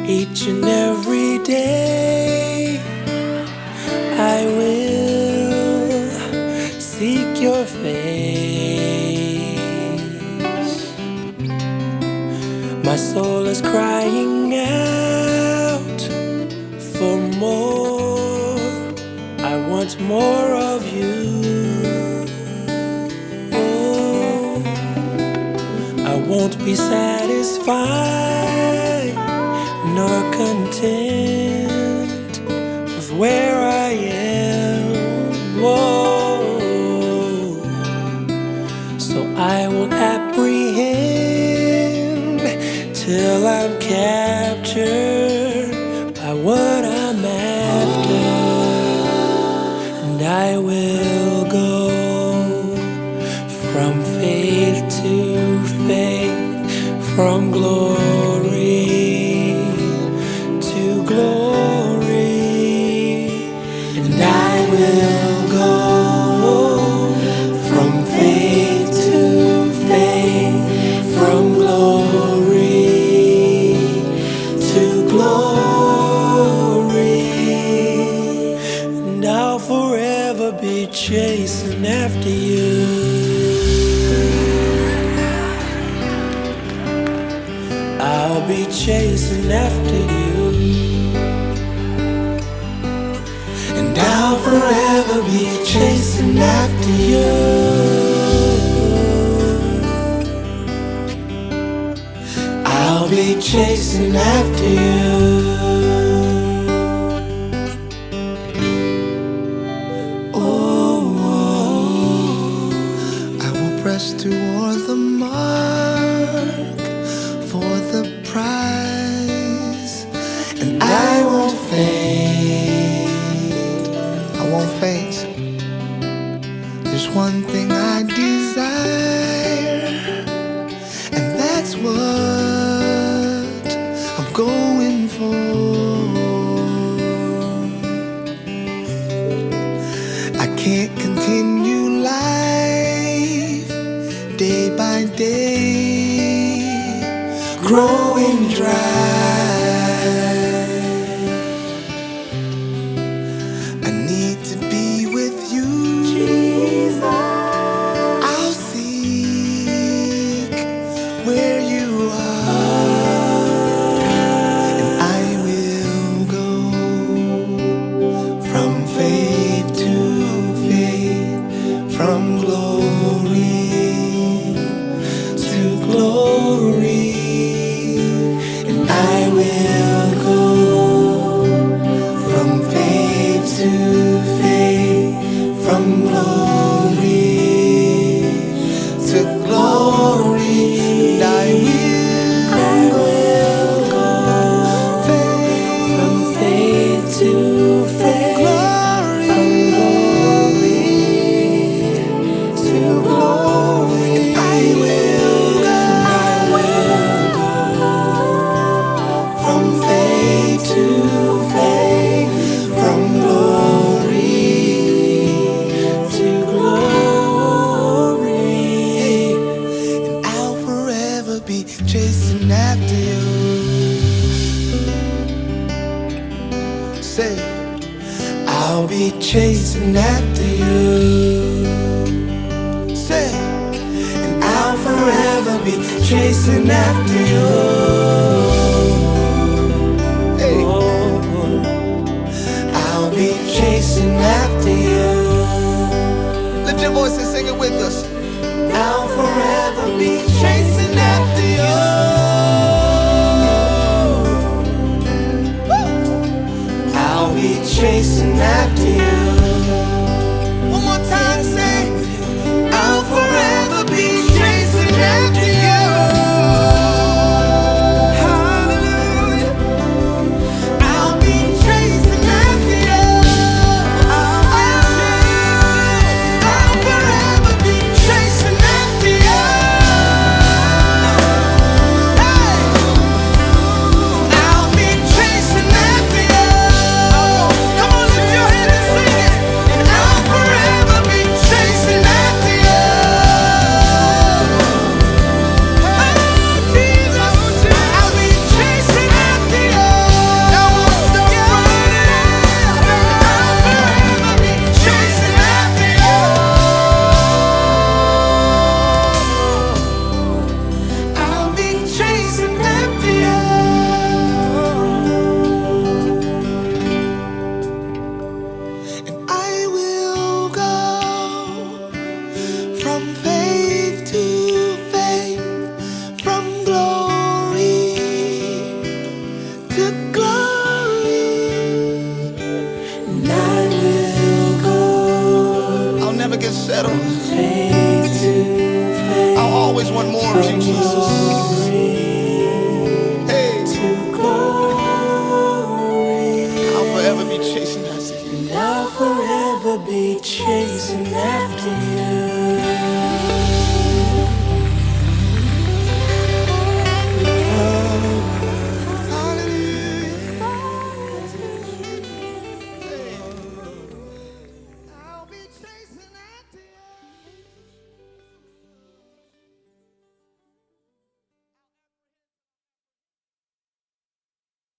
Each and every day I will seek your face. My soul is crying out for more. I want more of you. Oh, I won't be satisfied nor content with where I am. Whoa. So I will apprehend till I'm captured by what I'm after, and I will go from faith to faith, from glory to glory, and I will go from faith to faith, from glory to glory, and I'll forever be chasing after you. I'll be chasing after you, and I'll forever be chasing after you. I'll be chasing after you. Oh, I will press towards the mark for the prize, and I won't faint. I won't faint. There's one thing I desire, and that's what I'm going for. I can't continue life day by day, growing dry. I need to be with you, Jesus. I'll seek where you are, and I will go from faith to faith, from glory to glory, and I will go from faith to faith, from glory to glory, and I will go from faith to faith, from glory to glory, and I will go from faith to faith, from glory to glory, and I'll forever be chasing after you. Say, I'll be chasing after you. Say, and I'll forever be chasing after you. Hey, I'll be chasing after you. Lift your voice and sing it with us. I'll forever be chasing after you. Woo! I'll be chasing after you. One more time, say, I'll forever be chasing after you. always want more of you, Jesus. Hey, I'll forever be chasing after you. And I'll forever be chasing after you.